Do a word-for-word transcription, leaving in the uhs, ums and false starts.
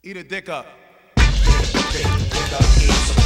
Eat a dick up. Dick, dick, dick up, eat some